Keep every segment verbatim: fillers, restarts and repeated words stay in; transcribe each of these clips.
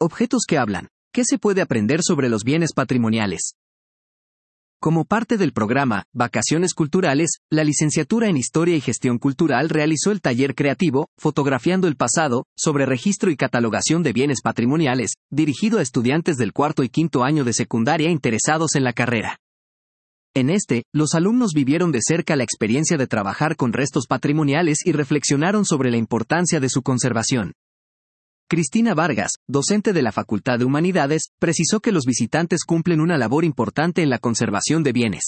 Objetos que hablan. ¿Qué se puede aprender sobre los bienes patrimoniales? Como parte del programa Vacaciones Culturales, la licenciatura en Historia y Gestión Cultural realizó el taller creativo, Fotografiando el Pasado, sobre registro y catalogación de bienes patrimoniales, dirigido a estudiantes del cuarto y quinto año de secundaria interesados en la carrera. En este, los alumnos vivieron de cerca la experiencia de trabajar con restos patrimoniales y reflexionaron sobre la importancia de su conservación. Cristina Vargas, docente de la Facultad de Humanidades, precisó que los visitantes cumplen una labor importante en la conservación de bienes.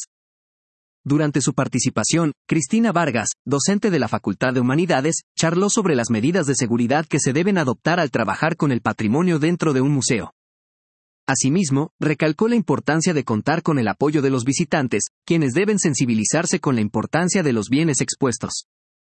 Durante su participación, Cristina Vargas, docente de la Facultad de Humanidades, charló sobre las medidas de seguridad que se deben adoptar al trabajar con el patrimonio dentro de un museo. Asimismo, recalcó la importancia de contar con el apoyo de los visitantes, quienes deben sensibilizarse con la importancia de los bienes expuestos.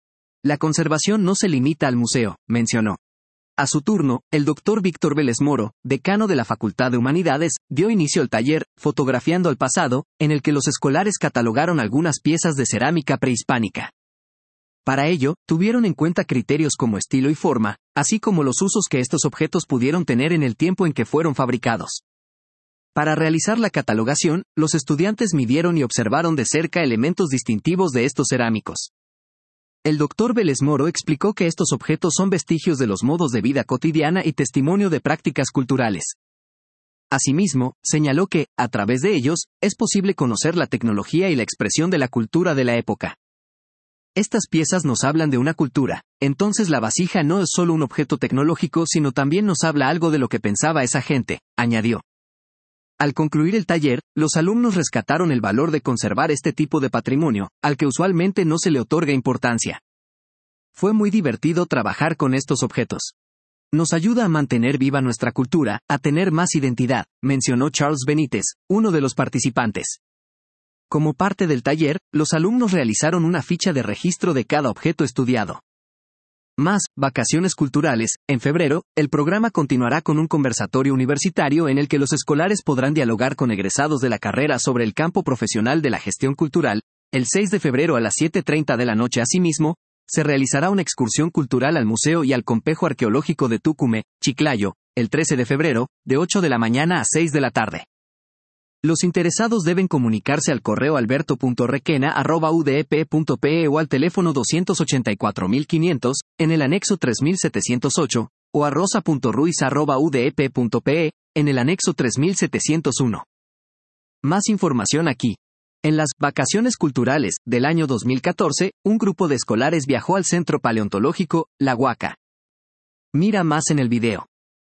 La conservación no se limita al museo, mencionó. A su turno, el doctor Víctor Vélez Moro, decano de la Facultad de Humanidades, dio inicio al taller Fotografiando el Pasado, en el que los escolares catalogaron algunas piezas de cerámica prehispánica. Para ello, tuvieron en cuenta criterios como estilo y forma, así como los usos que estos objetos pudieron tener en el tiempo en que fueron fabricados. Para realizar la catalogación, los estudiantes midieron y observaron de cerca elementos distintivos de estos cerámicos. El doctor Vélez Moro explicó que estos objetos son vestigios de los modos de vida cotidiana y testimonio de prácticas culturales. Asimismo, señaló que, a través de ellos, es posible conocer la tecnología y la expresión de la cultura de la época. Estas piezas nos hablan de una cultura, entonces la vasija no es solo un objeto tecnológico sino también nos habla algo de lo que pensaba esa gente, añadió. Al concluir el taller, los alumnos rescataron el valor de conservar este tipo de patrimonio, al que usualmente no se le otorga importancia. Fue muy divertido trabajar con estos objetos. Nos ayuda a mantener viva nuestra cultura, a tener más identidad, mencionó Charles Benítez, uno de los participantes. Como parte del taller, los alumnos realizaron una ficha de registro de cada objeto estudiado. Más, Vacaciones Culturales, en febrero, el programa continuará con un conversatorio universitario en el que los escolares podrán dialogar con egresados de la carrera sobre el campo profesional de la gestión cultural. El seis de febrero a las siete treinta de la noche asimismo, se realizará una excursión cultural al museo y al complejo arqueológico de Tucumé, Chiclayo, el trece de febrero, de ocho de la mañana a seis de la tarde. Los interesados deben comunicarse al correo alberto punto requena arroba u d e p punto p e o al teléfono doscientos ochenta y cuatro mil quinientos, en el anexo tres mil setecientos ocho, o a rosa punto ruiz arroba u d e p punto p e, en el anexo tres mil setecientos uno. Más información aquí. En las Vacaciones Culturales del año dos mil catorce, un grupo de escolares viajó al Centro Paleontológico, La Huaca. Mira más en el video.